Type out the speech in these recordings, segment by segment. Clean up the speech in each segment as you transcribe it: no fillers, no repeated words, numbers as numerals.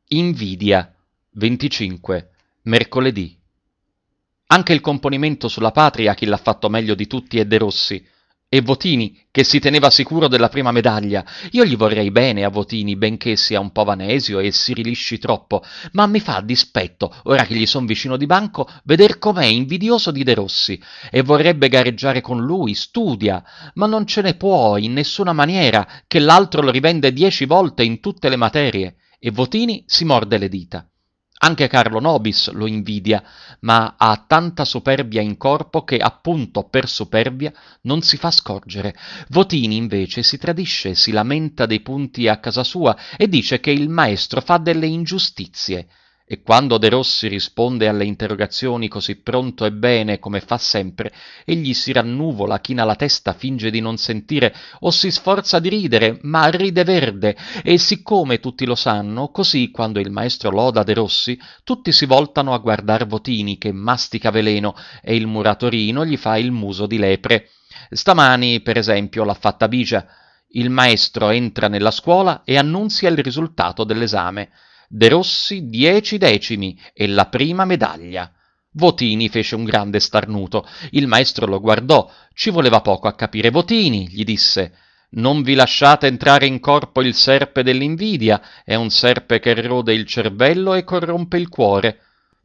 Invidia, 25, mercoledì. Anche il componimento sulla patria chi l'ha fatto meglio di tutti è De Rossi. E Votini, che si teneva sicuro della prima medaglia. Io gli vorrei bene a Votini, benché sia un po' vanesio e si rilisci troppo, ma mi fa dispetto, ora che gli son vicino di banco, veder com'è invidioso di De Rossi. E vorrebbe gareggiare con lui, studia, ma non ce ne può in nessuna maniera, che l'altro lo rivende 10 volte in tutte le materie. E Votini si morde le dita. Anche Carlo Nobis lo invidia, ma ha tanta superbia in corpo che appunto per superbia non si fa scorgere. Votini invece si tradisce, si lamenta dei punti a casa sua e dice che il maestro fa delle ingiustizie. E quando De Rossi risponde alle interrogazioni così pronto e bene come fa sempre, egli si rannuvola, china la testa, finge di non sentire o si sforza di ridere, ma ride verde. E siccome tutti lo sanno, così quando il maestro loda De Rossi, tutti si voltano a guardar Votini che mastica veleno e il muratorino gli fa il muso di lepre. Stamani, per esempio, l'ha fatta Bigia. Il maestro entra nella scuola e annunzia il risultato dell'esame. De Rossi 10 decimi e la prima medaglia. Votini fece un grande starnuto. Il maestro lo guardò. Ci voleva poco a capire Votini, gli disse. Non vi lasciate entrare in corpo il serpe dell'invidia, è un serpe che rode il cervello e corrompe il cuore.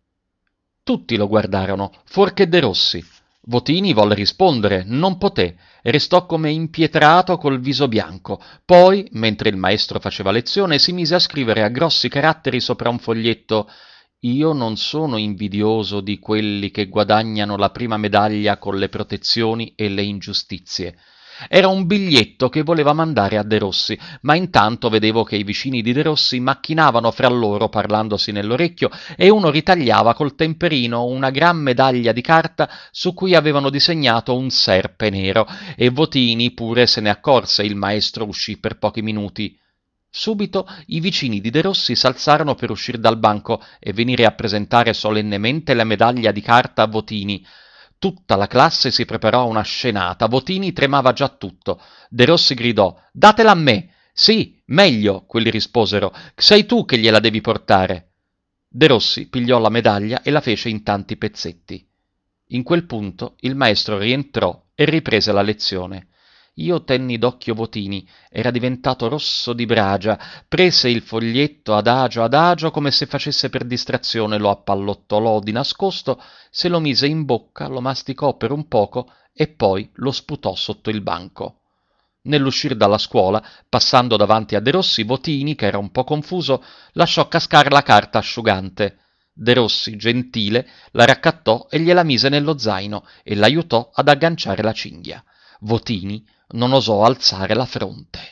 Tutti lo guardarono, fuorché De Rossi. Votini volle rispondere, non poté, restò come impietrato col viso bianco. Poi, mentre il maestro faceva lezione, si mise a scrivere a grossi caratteri sopra un foglietto: «Io non sono invidioso di quelli che guadagnano la prima medaglia con le protezioni e le ingiustizie». Era un biglietto che voleva mandare a De Rossi, ma intanto vedevo che i vicini di De Rossi macchinavano fra loro parlandosi nell'orecchio e uno ritagliava col temperino una gran medaglia di carta su cui avevano disegnato un serpe nero, e Votini pure se ne accorse. Il maestro uscì per pochi minuti. Subito i vicini di De Rossi s'alzarono per uscir dal banco e venire a presentare solennemente la medaglia di carta a Votini. Tutta la classe si preparò a una scenata. Votini tremava già tutto. De Rossi gridò: «Datela a me!» «Sì, meglio!» quelli risposero. «Sei tu che gliela devi portare!» De Rossi pigliò la medaglia e la fece in tanti pezzetti. In quel punto il maestro rientrò e riprese la lezione. Io tenni d'occhio Votini, era diventato rosso di bragia, prese il foglietto adagio come se facesse per distrazione, lo appallottolò di nascosto, se lo mise in bocca, lo masticò per un poco e poi lo sputò sotto il banco. Nell'uscir dalla scuola, passando davanti a De Rossi, Votini, che era un po' confuso, lasciò cascare la carta asciugante. De Rossi, gentile, la raccattò e gliela mise nello zaino e l'aiutò ad agganciare la cinghia. Votini non osò alzare la fronte.